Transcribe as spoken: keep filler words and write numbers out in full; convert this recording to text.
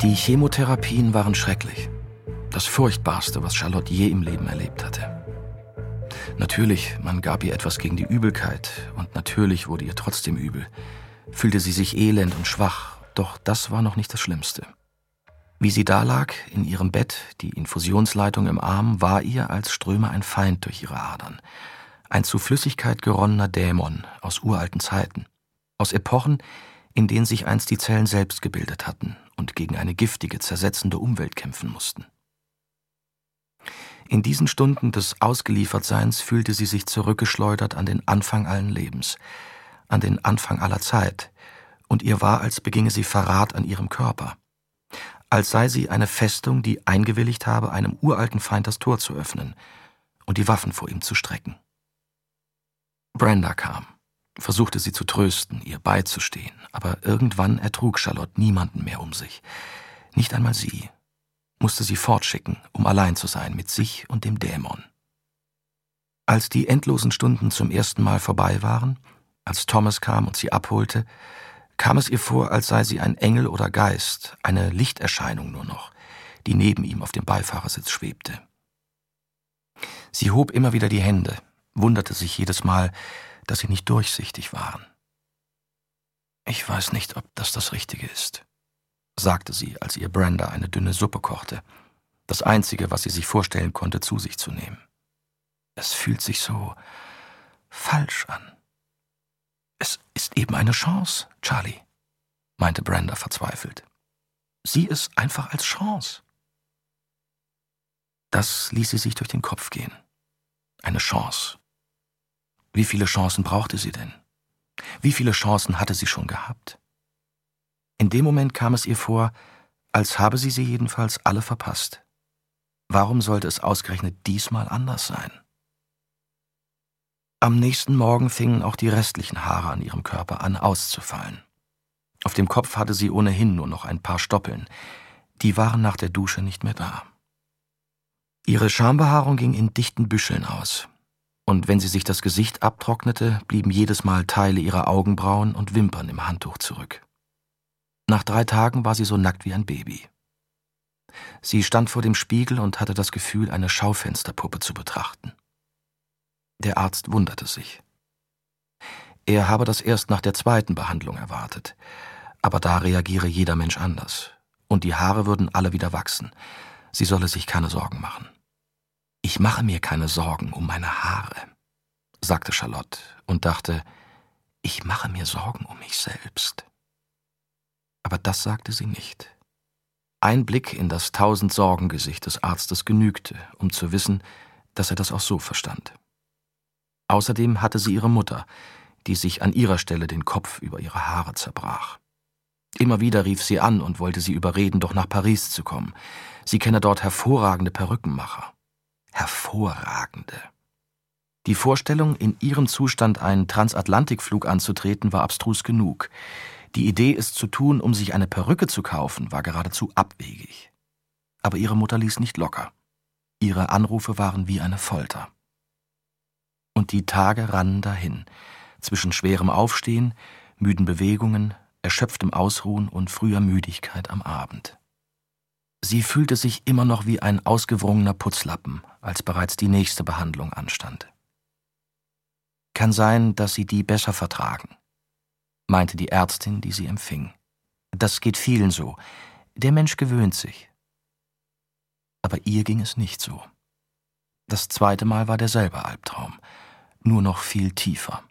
Die Chemotherapien waren schrecklich. Das Furchtbarste, was Charlotte je im Leben erlebt hatte. Natürlich, man gab ihr etwas gegen die Übelkeit und natürlich wurde ihr trotzdem übel. Fühlte sie sich elend und schwach, doch das war noch nicht das Schlimmste. Wie sie da lag, in ihrem Bett, die Infusionsleitung im Arm, war ihr, als ströme ein Feind durch ihre Adern. Ein zu Flüssigkeit geronnener Dämon aus uralten Zeiten. Aus Epochen, in denen sich einst die Zellen selbst gebildet hatten und gegen eine giftige, zersetzende Umwelt kämpfen mussten. In diesen Stunden des Ausgeliefertseins fühlte sie sich zurückgeschleudert an den Anfang allen Lebens, an den Anfang aller Zeit, und ihr war, als beginge sie Verrat an ihrem Körper. Als sei sie eine Festung, die eingewilligt habe, einem uralten Feind das Tor zu öffnen und die Waffen vor ihm zu strecken. Brenda kam, versuchte sie zu trösten, ihr beizustehen, aber irgendwann ertrug Charlotte niemanden mehr um sich, nicht einmal sie. Musste sie fortschicken, um allein zu sein mit sich und dem Dämon. Als die endlosen Stunden zum ersten Mal vorbei waren, als Thomas kam und sie abholte, kam es ihr vor, als sei sie ein Engel oder Geist, eine Lichterscheinung nur noch, die neben ihm auf dem Beifahrersitz schwebte. Sie hob immer wieder die Hände, wunderte sich jedes Mal, dass sie nicht durchsichtig waren. »Ich weiß nicht, ob das das Richtige ist«, sagte sie, als ihr Brenda eine dünne Suppe kochte, das Einzige, was sie sich vorstellen konnte, zu sich zu nehmen. »Es fühlt sich so falsch an.« »Es ist eben eine Chance, Charlie«, meinte Brenda verzweifelt. »Sieh es einfach als Chance.« Das ließ sie sich durch den Kopf gehen. Eine Chance. Wie viele Chancen brauchte sie denn? Wie viele Chancen hatte sie schon gehabt? In dem Moment kam es ihr vor, als habe sie sie jedenfalls alle verpasst. Warum sollte es ausgerechnet diesmal anders sein? Am nächsten Morgen fingen auch die restlichen Haare an ihrem Körper an auszufallen. Auf dem Kopf hatte sie ohnehin nur noch ein paar Stoppeln. Die waren nach der Dusche nicht mehr da. Ihre Schambehaarung ging in dichten Büscheln aus. Und wenn sie sich das Gesicht abtrocknete, blieben jedes Mal Teile ihrer Augenbrauen und Wimpern im Handtuch zurück. Nach drei Tagen war sie so nackt wie ein Baby. Sie stand vor dem Spiegel und hatte das Gefühl, eine Schaufensterpuppe zu betrachten. Der Arzt wunderte sich. Er habe das erst nach der zweiten Behandlung erwartet, aber da reagiere jeder Mensch anders, und die Haare würden alle wieder wachsen. Sie solle sich keine Sorgen machen. »Ich mache mir keine Sorgen um meine Haare«, sagte Charlotte und dachte, »ich mache mir Sorgen um mich selbst.« Aber das sagte sie nicht. Ein Blick in das Tausend-Sorgen-Gesicht des Arztes genügte, um zu wissen, dass er das auch so verstand. Außerdem hatte sie ihre Mutter, die sich an ihrer Stelle den Kopf über ihre Haare zerbrach. Immer wieder rief sie an und wollte sie überreden, doch nach Paris zu kommen. Sie kenne dort hervorragende Perückenmacher. Hervorragende. Die Vorstellung, in ihrem Zustand einen Transatlantikflug anzutreten, war abstrus genug. Die Idee, es zu tun, um sich eine Perücke zu kaufen, war geradezu abwegig. Aber ihre Mutter ließ nicht locker. Ihre Anrufe waren wie eine Folter. Und die Tage rannen dahin, zwischen schwerem Aufstehen, müden Bewegungen, erschöpftem Ausruhen und früher Müdigkeit am Abend. Sie fühlte sich immer noch wie ein ausgewrungener Putzlappen, als bereits die nächste Behandlung anstand. »Kann sein, dass Sie die besser vertragen«, meinte die Ärztin, die sie empfing. »Das geht vielen so. Der Mensch gewöhnt sich.« Aber ihr ging es nicht so. Das zweite Mal war derselbe Albtraum, nur noch viel tiefer.